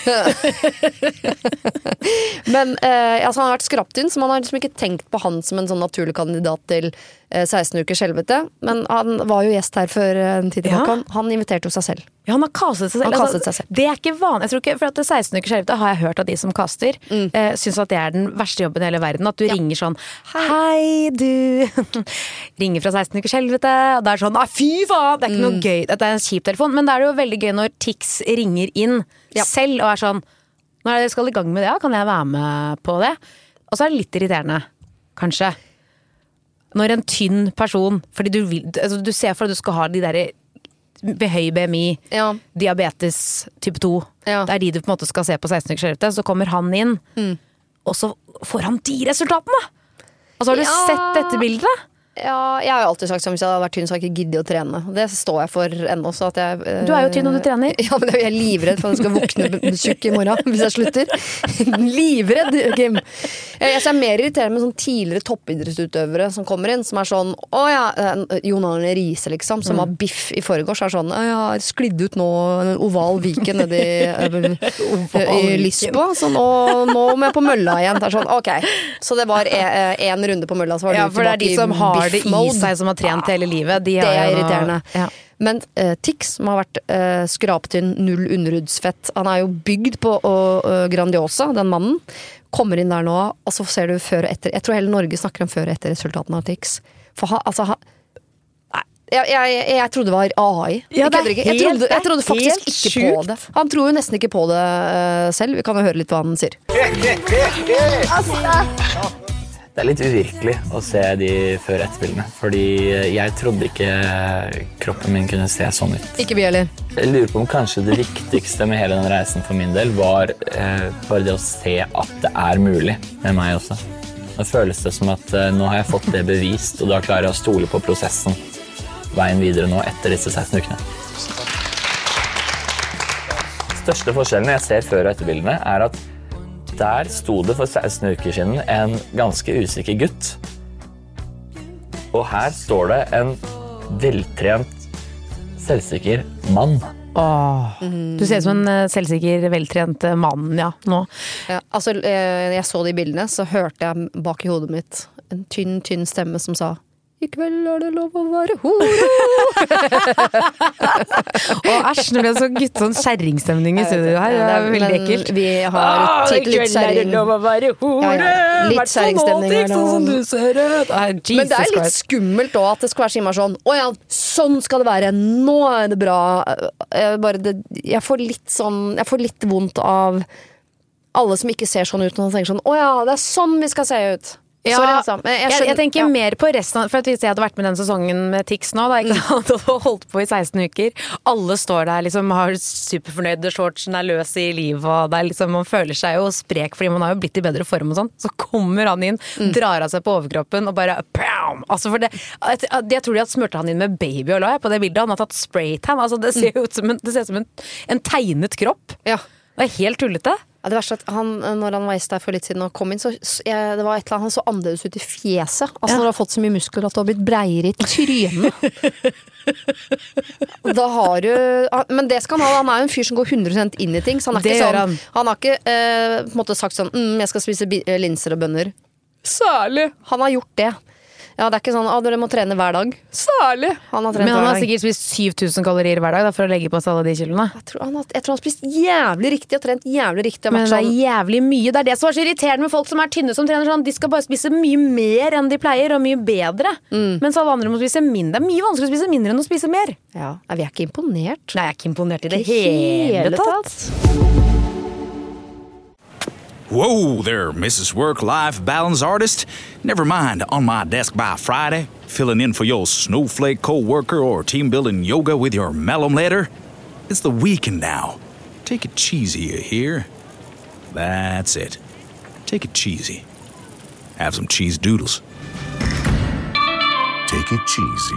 Men eh, altså, han har vært skraptynn, så man har liksom ikke tenkt på han som en sånn naturlig kandidat til eh, seksten ukers helvete. Men han var jo gjest her før en tid tilbake. Ja. Han, han inviterte jo seg selv. Ja, han har kastet seg selv. Han kastet Altså, seg selv. det er ikke vanlig. Jeg tror ikke, for at det seksten ukers helvete har jeg hørt at de som kaster, Mm. eh, synes at det er den verste jobben i hele verden. At du ringer sånn, hei du, ringer fra seksten ukers helvete, og det er sånn, ah, fy faen, det er ikke noe Mm. gøy. Dette er en kjip telefon, men det er jo veldig gøy når Tix ringer inn selv og er sånn, når jeg skal i gang med det, ja, kan jeg være med på det? Og så er det litt irriterende, kanskje. Når en tynn person, fordi du, vil, altså, du ser for at du skal ha de der ved høy B M I, ja. diabetes type to, ja. det er de du på en måte skal se på seksten ukers helvete, så kommer han inn, mm. og så får han de resultatene! Altså, har du Ja. sett dette bildet? Ja, jeg har jo alltid sagt som hvis jeg hadde vært tynn så hadde jeg ikke giddet å trene. Det står jeg for ennå. Så at jeg, eh, Du er jo tynn og du trener. Ja, men jeg er livredd for at jeg skal våkne tjukk i morgen hvis jeg slutter. Livredd, Kim. Jeg er mer irriterende med sånn tidligere toppidrettsutøvere som kommer inn, som er sånn, å ja, Jon Arne Riise liksom, som Mm. har biff i forgårs, er sånn, å ja, jeg har sklidd ut nå en oval viken nede i, i Lisboa, så nå, nå må jeg på mølla igjen. Det er sånn, ok. Så det var en, en runde på mølla, så var Ja, du for det er tilbake de som i har det i biff-mode. seg, som har trent hele livet. De Det har er jo noe- irriterende. Ja. Men uh, Tix, som har vært uh, skraptynn, null underhudsfett, han er jo bygd på uh, Grandiosa, den mannen, kommer inn der nå, og så ser du før og etter. Jeg tror hele Norge snakker om før og etter resultatene av Tix. For han, altså han Nei, jeg, jeg, jeg trodde det var A I. Ja, det er jeg, jeg, helt- trodde, jeg trodde faktisk helt ikke sjukt. på det. Han tror jo nesten ikke på det uh, selv. Vi kan jo høre litt hva han sier. Det er litt uvirkelig å se de før-etterspillene, fordi jeg trodde ikke kroppen min kunne se sånn ut. Ikke vi heller. Jeg lurer på om kanskje det viktigste med hele den reisen for min del var eh, bare det å se at det er mulig med meg også. Nå føles det som at eh, nå har jeg fått det bevist, og da klarer jeg å stole på prosessen veien videre nå etter disse seksten ukene. Største forskjellen jeg ser før- og etterbildene er at der sto det for seksten uker siden en ganske usikker gutt. Og her står det en veltrent, selvsikker mann. Åh, du ser ut som en eh, selvsikker, veltrent eh, mann, ja, nå. Ja, altså, eh, jeg så de bildene, så hørte jeg bak i hodet mitt en tynn, tynn stemme som sa i kveld er det lov å være hore. Og æsj, nå ble det så gutt, sånn kjerringstemning i studio her. Det er veldig Men ekkelt. Vi har Ah, tid til litt i kveld er det kjerring. lov å være hore. Ja, ja. Litt kjerringstemning her nå. Sånn som du ser ut. Ah, Men det er Jesus litt Christ. skummelt også, at det skal være så innmari sånn å ja, sånn skal det være, nå er det bra. Jeg, bare, det, jeg får litt sånn Jeg får litt vondt av alle som ikke ser sånn ut, og tenker sånn å ja, det er sånn vi skal se ut. Ja, Sorry, altså. Men jeg, skjønner- jeg tenker ja. mer på resten av, for at hvis jeg hadde vært med den sesongen med Tix nå, da, ikke sant, og holdt på i seksten uker, alle står der liksom, har superfornøyde shortsen, er løs i livet, og det er liksom, man føler seg jo sprek, fordi man har jo blitt i bedre form og sånn, så kommer han inn, drar av seg på overkroppen, og bare, pam! Altså for det, jeg, jeg tror de har smurt han inn med babyolje på det bildet, han har tatt spraytan, altså det ser jo ut som en, det ser ut som en, en tegnet kropp. Ja. Det er helt tullete. Ja, det verste er at han, når han var gjest der for litt siden og kom inn, så så jeg, det var et eller annet, han så annerledes ut i fjeset. Altså Ja. når du har fått så mye muskler at du har blitt breiere i trynet. Da har du Men det skal han ha, han er jo en fyr som går hundre prosent inn i ting, så han er Det ikke gjør sånn, han. han har ikke eh, på en måte sagt sånn mm, jeg skal spise bi- linser og bønner. Særlig. Han har gjort det. Ja, det er ikke sånn at dere må trene hver dag. Særlig. Han har trent Men han hver har dag. sikkert spist syv tusen kalorier hver dag da, for å legge på seg alle de kiloene. Jeg tror, han har, jeg tror han har spist jævlig riktig og trent jævlig riktig. Og Men vært det er sånn, jævlig mye. Det er det som er så irriterende med folk som er tynne som trener sånn. De skal bare spise mye mer enn de pleier, og mye bedre. Mens alle andre må spise mindre. Det er mye vanskeligere å spise mindre enn å spise mer. ja, vi er ikke imponert. Nei, jeg er ikke imponert i det Ikke hele hele tatt. Whoa there, Missus Work-Life Balance Artist. Never mind, on my desk by Friday, filling in for your snowflake co-worker or team-building yoga with your malum letter. It's the weekend now. Take it cheesy, you hear? That's it. Take it cheesy. Have some cheese doodles. Take it cheesy.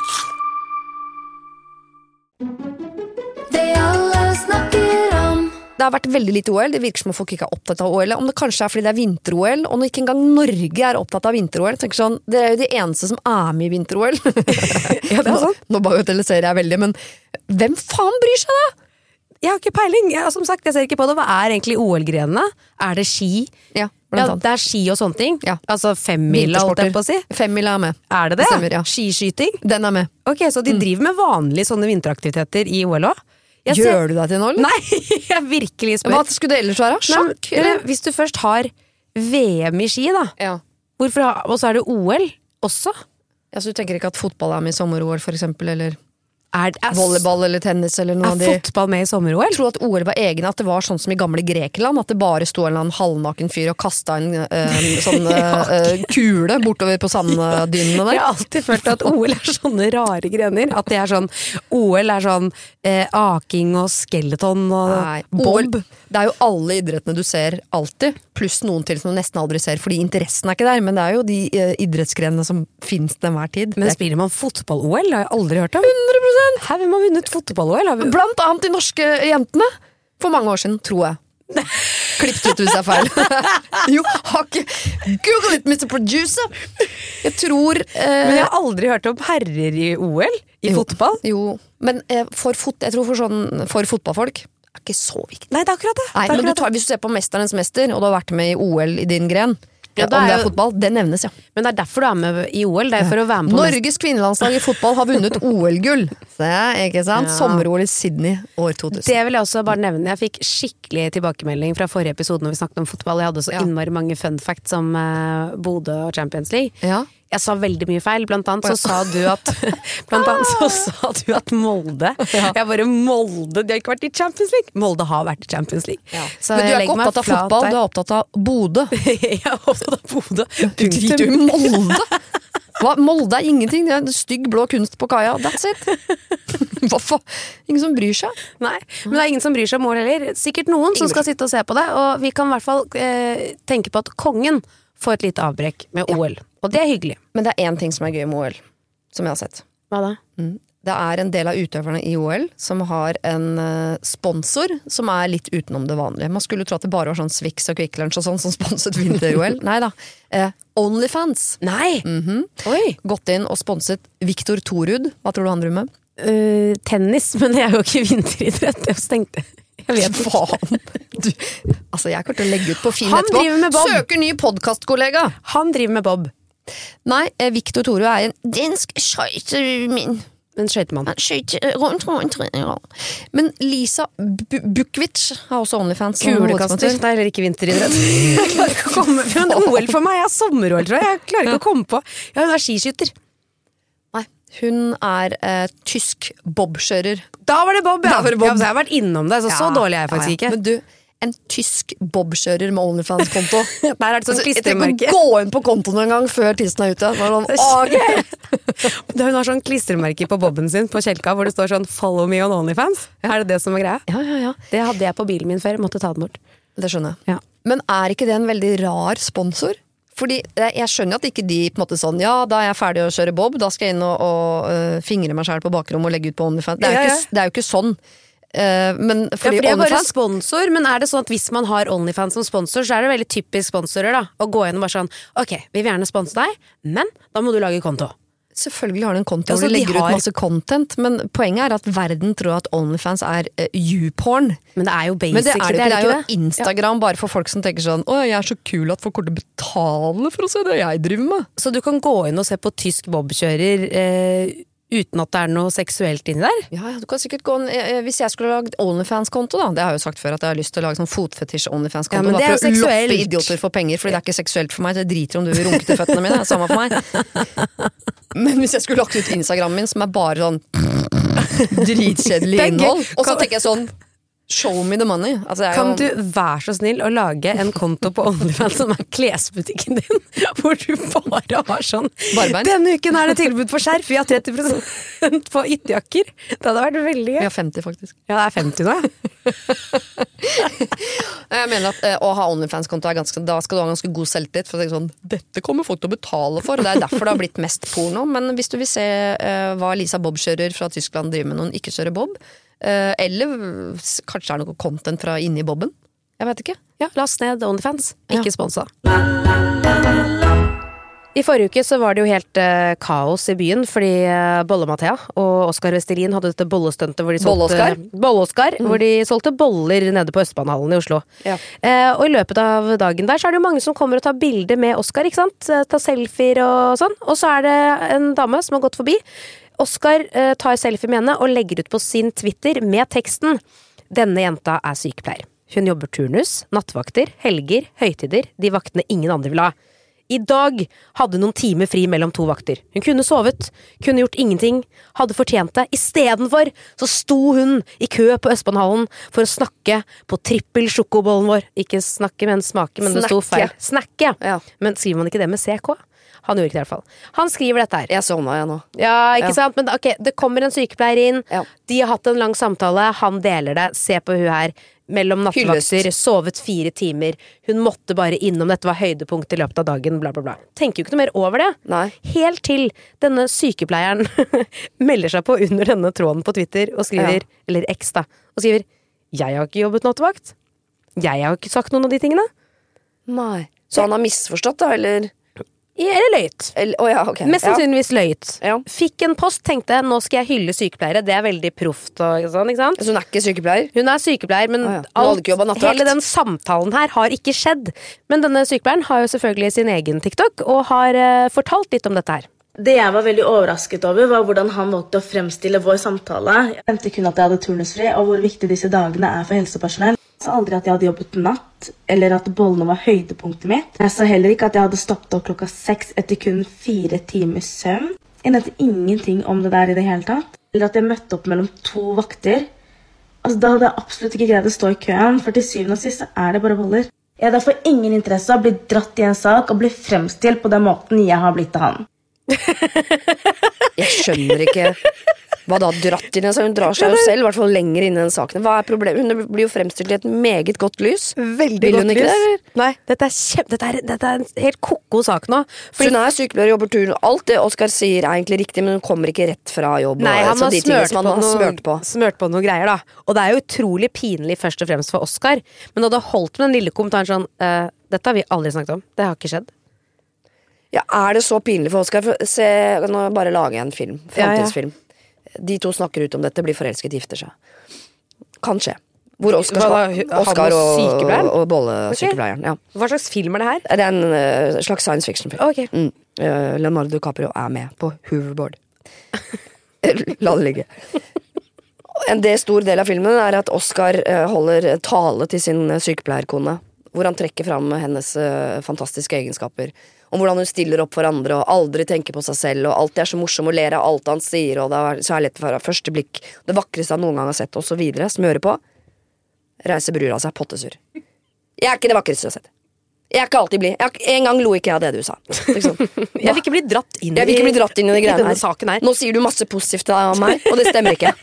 Det alle snakker om. Det har vært veldig lite O L, det virker som at folk ikke er opptatt av O L. Om det kanskje er fordi det er vinter-O L, og når ikke engang Norge er opptatt av vinter-O L, tenker sånn, det er jo de eneste som er med i vinter-O L. Ja, det er sånn. Nå, nå bagatelliserer jeg veldig, men hvem faen bryr seg da? Jeg har ikke peiling, jeg, som sagt, jeg ser ikke på det. Hva er egentlig O L-grenene? Er det ski? Ja, ja, det er ski og sånne ting. Ja. Altså femmila, holdt jeg på å si. Femmila er med. Er det det? Det stemmer, ja. Skiskyting? Den er med. Ok, så de driver med vanlige sånne vinteraktiviteter i O L også? Jeg Gjør ser... du deg til nå, eller? Nei, jeg virkelig spør. Hva skulle det ellers være? Sjakk? Nei, hvis du først har V M i ski da, ja. Hvorfor, og så er det O L også? Ja, så du tenker ikke at fotball er med i sommer-O L for eksempel, eller... Er det, er, volleyball eller tennis eller noe av de... Er fotball med i sommer-O L? Jeg tror at O L var egen, at det var sånn som i gamle Grekeland, at det bare stod en eller annen halvnaken fyr og kastet en uh, sånn uh, kule bortover på sanddynene der. Jeg har alltid følt at O L er sånne rare grener, at det er sånn, O L er sånn eh, aking og skeleton og Nei, bob. O L, det er jo alle idrettene du ser alltid, pluss noen til som du nesten aldri ser, fordi interessen er ikke der, men det er jo de uh, idrettsgrenene som finnes til enhver tid. Men spiller man fotball-O L? Det har jeg aldri hørt om. hundre prosent! Her vil man vunnet fotball-O L. Vi... Blant annet de norske jentene. For mange år siden, tror jeg. Klippet ut hvis jeg er feil. Jo, har ikke Google it, mister Producer. Jeg tror eh... Men jeg har aldri hørt om herrer i O L i jo, fotball. Jo, men eh, for, fot jeg tror for, sånn, for fotballfolk er ikke så viktig. Nei, det er akkurat det. Nei, det er men akkurat du tar, hvis du ser på Mesterens mester, og du har vært med i O L i din gren, ja, om det er fotball, det nevnes, ja. Men det er derfor du er med i O L, det er for å være med på Norges kvinnelandslag i fotball har vunnet O L-gull. Se, ikke sant? Ja. Sommer-O L i Sydney år to tusen. Det vil jeg også bare nevne. Jeg fikk skikkelig tilbakemelding fra forrige episode når vi snakket om fotball. Jeg hadde så ja. innmari mange fun facts om uh, Bodø og Champions League. Ja. Jeg sa veldig mye feil, blant annet så sa du at Blant annet så sa du at Molde ja. Jeg bare, Molde, de har ikke vært i Champions League. Molde har vært i Champions League ja. Men du er ikke opptatt av fotball, du er opptatt av Bodø. Jeg er opptatt av Bodø. Du driter jo i Molde. Hva? Molde er ingenting, det er en stygg blå kunst på kaia. That's it. Hva faen? Ingen som bryr seg. Nei, men det er ingen som bryr seg om mål heller. Sikkert noen ingen som skal sitte og se på det. Og vi kan i hvert fall eh, tenke på at kongen får et lite avbrekk med O L. Ja. Og det er hyggelig. Men det er en ting som er gøy med O L, som jeg har sett. Hva da? Mm. Det er en del av utøverne i O L som har en uh, sponsor som er litt utenom det vanlige. Man skulle tro at det bare var sånn Swix og Quick Lunch og sånn som sponset vinter-O L. Nei da. Uh, OnlyFans. Nei! Mm-hmm. Oi! Gått inn og sponset Victor Torud. Hva tror du han driver med? Uh, tennis, men det er jo ikke vinteridrett. Jeg stengte. Jeg vet faen. Du, altså jeg kommer til å legge ut på Finn han etterpå. Driver med Bob. Søker ny podcastkollega. Han driver med Bob. Nei, Victor Torud er en dansk skøytemin. En skøytemann. Rundt, rundt, rundt. Men Lisa Bukvic har også OnlyFans. Kulekaster, det er heller ikke vinteridrett. Jeg klarer ikke å komme på en O L for meg. Jeg har sommer-O L, tror jeg. Jeg klarer ikke å komme på. Ja, hun er skiskytter. Nei, hun er eh, tysk bobkjører. Da var det Bob, ja. Var det Bob. Ja, jeg har vært innom det, så ja, så dårlig er jeg faktisk ja, ja. ikke. Men du, en tysk bobkjører med OnlyFans-konto. Der er det sånn klistremerke. Jeg tenker å gå inn på kontoen en gang før tissen er ute. Var sånn, okay. Hun har sånn klistremerke på boben sin på kjelka, hvor det står sånn 'Follow me on OnlyFans'. Ja. Er det det som er greia? Ja, ja, ja. Det hadde jeg på bilen min før, måtte ta den bort. Det skjønner jeg. Ja. Men er ikke det en veldig rar sponsor? Fordi jeg skjønner at ikke de på en måte sånn, ja, da er jeg ferdig å kjøre Bob, da skal jeg inn og, og uh, fingre meg selv på bakrommet og legge ut på OnlyFans. Det er, ja, ja. Ikke, det er jo ikke sånn. Uh, men fordi, ja, fordi det er OnlyFans... bare sponsor, men er det sånn at hvis man har OnlyFans som sponsor, så er det veldig typisk sponsorer da, å gå inn og bare sånn, ok, vi vil gjerne sponse deg, men da må du lage konto. Selvfølgelig har de en konto hvor altså, de legger de har... ut masse content, men poenget er at verden tror at OnlyFans er uh, you-porn. Men det er jo basically, men det er, det, det er, det er jo det? Instagram ja. Bare for folk som tenker sånn, åh, jeg er så kul at folk kommer til å betale for å se det jeg driver med. Så du kan gå inn og se på tysk bobkjører eh, uten at det er noe seksuelt inni der? Ja, du kan sikkert gå eh, hvis jeg skulle lagd OnlyFans-konto da, det har jeg jo sagt før at jeg har lyst til å lage sånn fotfetisj OnlyFans-konto, ja, bare for å seksuelt. loppe idioter for penger, fordi det er ikke seksuelt for meg, det driter om du vil runke til føttene mine, det er samme for meg. Men hvis jeg skulle lagt ut Instagram min, som er bare sånn dritkjedelig innhold, og så tenker jeg sånn, Show me the money. Altså, det er Kan jo... du være så snill å lage en konto på OnlyFans som er klesbutikken din, hvor du bare har sånn Barbein. Denne uken er det tilbud på skjerf, vi har tretti prosent på ytterjakker. Det hadde vært veldig gøy. Vi har femti faktisk. Ja, det er femti nå. Jeg mener at eh, å ha OnlyFans-konto er ganske, da skal du ha ganske god selvtillit for å tenke sånn, dette kommer folk til å betale for. Det er derfor det har blitt mest porno. Men hvis du vil se eh, hva Lisa Bob-kjører fra Tyskland driver med, noen ikke kjører Bob, eh, eller kanskje er noe content fra inni Bobben. Jeg vet ikke. Ja, la oss ned OnlyFans. Ikke ja. Sponsa. I forrige uke så var det jo helt uh, kaos i byen, fordi uh, Bolle-Mathea og Oskar Vestelin hadde dette bollestuntet hvor de solgte Bolle-Oskar, mm. hvor de solgte boller nede på Østbanehallen i Oslo. Ja. Uh, og i løpet av dagen der så er det jo mange som kommer og tar bilder med Oskar, ikke sant? Ta selfier og sånn. Og så er det en dame som har gått forbi. Oskar uh, tar selfie med henne og legger ut på sin Twitter med teksten: Denne jenta er sykepleier. Hun jobber turnus, nattvakter, helger, høytider, de vaktene ingen andre vil ha. I dag hadde noen timer fri mellom to vakter. Hun kunne sovet, kunne gjort ingenting, hadde fortjent det. I stedet for så sto hun i kø på Østbanehallen for å snakke på trippel sjokobollen vår. Ikke snakke, men smake, men det sto feil. Snakke, ja. Men skriver man ikke det med C K? Han gjorde ikke det i hvert fall. Han skriver dette her. Jeg sovna jeg nå. Ja, ikke ja. sant? Men ok, det kommer en sykepleier inn, ja. De har hatt en lang samtale, han deler det, se på hun her. Mellom nattvakter, sovet fire timer. Hun måtte bare innom, dette var høydepunkt i løpet av dagen, bla bla bla. Tenker jo ikke noe mer over det. Nei. Helt til denne sykepleieren melder seg på under denne tråden på Twitter og skriver, ja. Eller X da, og skriver: Jeg har ikke jobbet nattevakt. Jeg har ikke sagt noen av de tingene. Nei. Så han har misforstått da, eller? Eller løyt. Eller, oh ja, okay. Mest sannsynligvis løyt. Ja. Fikk en post, tenkte nå skal jeg hylle sykepleiere. Det er veldig proft og sånn, ikke sant? Så hun er ikke sykepleier? Hun er sykepleier, men oh ja. alt, hele den samtalen her har ikke skjedd. Men denne sykepleieren har jo selvfølgelig sin egen TikTok og har uh, fortalt litt om dette her. Det jeg var veldig overrasket over var hvordan han valgte å fremstille vår samtale. Jeg nevnte kun at jeg hadde turnusfri, og hvor viktig disse dagene er for helsepersonell. Jeg sa aldri at jeg hadde jobbet natt, eller at bollene var høydepunktet mitt. Jeg sa heller ikke at jeg hadde stoppet opp klokka seks etter kun fire timers søvn. Jeg nevnte ingenting om det der i det hele tatt. Eller at jeg møtte opp mellom to vakter. Altså, da hadde jeg absolutt ikke greid å stå i køen, for til syvende og sist så er det bare boller. Jeg har derfor ingen interesse av å bli dratt i en sak og bli fremstilt på den måten jeg har blitt av han. Jeg skjønner ikke. Hva da, dratt inn? Så hun drar seg jo selv, i hvert fall lenger inn i den saken. Hva er problemet? Hun blir jo fremstilt i et meget godt lys. Veldig godt lys. Det, Nei, dette er, kjempe, dette, er, dette er en helt koko sak nå. For hun er sykepleier, jobber tur. Alt det Oskar sier er egentlig riktig, men hun kommer ikke rett fra jobb. Nei, han har, smørt på, har smørt, på. smørt på noe greier da. Og det er jo utrolig pinlig først og fremst for Oskar. Men da det holdt med den lille kommentaren sånn, uh, dette har vi aldri snakket om. Det har ikke skjedd. Ja, er det så pinlig for Oskar? Se, nå bare lager jeg en film, fremtidsfilm. Ja, ja. De to snakker ut om dette, blir forelsket, gifter seg. Kan skje. Hvor Oskar, Oskar og, og, og Bolle-sykepleieren. Ja. Hva slags film er det her? Det er en uh, slags science fiction-film. Okay. Mm. Uh, Leonardo DiCaprio er med på hoverboard. La det ligge. En del stor del av filmen er at Oskar uh, holder tale til sin sykepleierkone, hvor han trekker fram hennes uh, fantastiske egenskaper. Om hvordan hun stiller opp for andre og aldri tenker på seg selv, og alltid er så morsom og ler av alt han sier, og det er kjærlighet fra første blikk, det vakreste han noen gang har sett, og så videre. Smører på. Reiser brura seg pottesur. Jeg er ikke det vakreste du har sett. Jeg er ikke alltid blid. En gang lo ikke jeg av det du sa. Liksom. Jeg vil ikke bli dratt inn i, jeg vil ikke bli dratt inn i, de i denne her. Saken her. Nå sier du masse positivt om meg, og det stemmer ikke.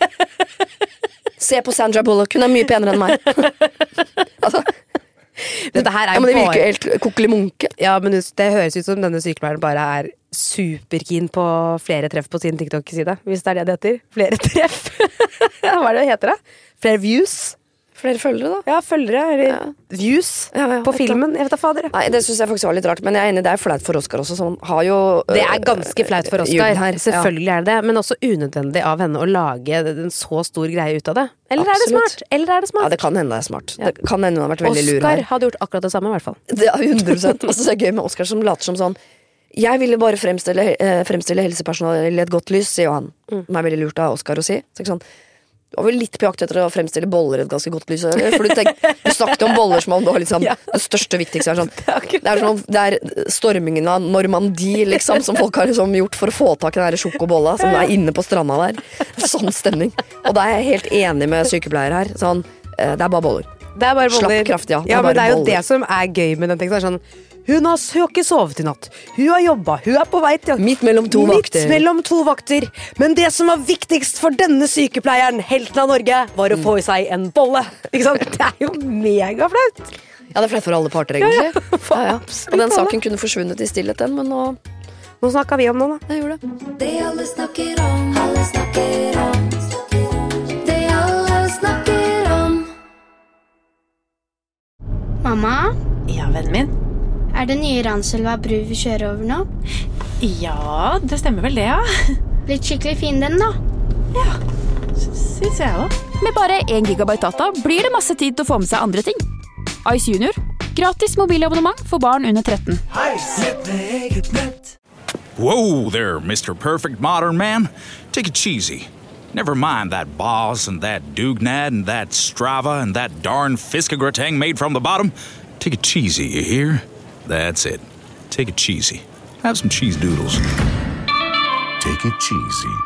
Se på Sandra Bullock, hun er mye penere enn meg. Altså Dette her er ja, men det virker bare... helt kokkelimunke. Ja, men det høres ut som denne sykepleieren bare er superkeen på flere treff på sin TikTok-side. Hvis det er det det heter. Flere treff. Hva er det det heter da? Flere views. Flere følgere da. Ja, følgere, eller ja. Views ja, ja, på filmen. Jeg vet da fader. Nei, det synes jeg faktisk var litt rart, men jeg er enig, det er flaut for Oskar også, så han har jo... Det er ganske flaut for Oskar, her. Selvfølgelig ja. Er det det, men også unødvendig av henne å lage en så stor greie ut av det. Eller Absolutt. Er det smart? Eller er det smart? Ja, det kan hende det er smart. Ja. Det kan hende hun har vært veldig lur her. Oskar hadde gjort akkurat det samme i hvert fall. Det er hundre prosent. Altså, det er gøy med Oskar som later som sånn, jeg ville bare fremstille, eh, fremstille helsepersonell i et godt lys, sier jo han. Mm. Det er veldig lurt av Oskar å si. Så sånn, du var vel litt på jakt etter å fremstille boller i et ganske godt lys. For du, tenk, du snakket om boller som om det var liksom, ja. Det største og viktigste er sånn, det, er sånn, det er stormingen av Normandie liksom, som folk har liksom, gjort for å få tak i den der sjokobolla som er inne på stranda der. Sånn stemning. Og da er jeg helt enig med sykepleier her. Sånn, Eh, Det er bare boller. Det er bare boller. Slapp kraftig, ja. Det ja er men bare det er jo boller. det som er gøy med den teksten. Sånn, hun har s- har ikke sovet i natt. Hun har jobba. Hun er på vei til Midt mellom to Midt vakter. mellom to vakter. Men det som var viktigst for denne sykepleieren, helten av Norge, var å få i seg en bolle. Ikke sant? Det er jo megaflaut. Ja, det er flaut for alle parter, egentlig. Ja, ja. Og den saken kunne forsvunnet i stillhet, den, men nå Nå snakka vi om den, da. Jeg gjorde det. Det alle snakker om, alle snakker om. Det alle snakker om. Mamma, Ja, vennen min. er det nye Ranselva bru vi kjører over nå? Ja, det stemmer vel det, ja. Blitt skikkelig fin den, da. Syns jeg òg. Med bare én gigabyte data blir det masse tid til å få med seg andre ting. Ice Junior. Gratis mobilabonnement for barn under tretten. Whoa there, Mister Perfect Modern Man. Take it cheesy. Never mind that boss and that Dugnad and that Strava and that darn Fiskagratang made from the bottom. Take it cheesy, you hear? That's it. Take it cheesy. Have some cheese doodles. Take it cheesy.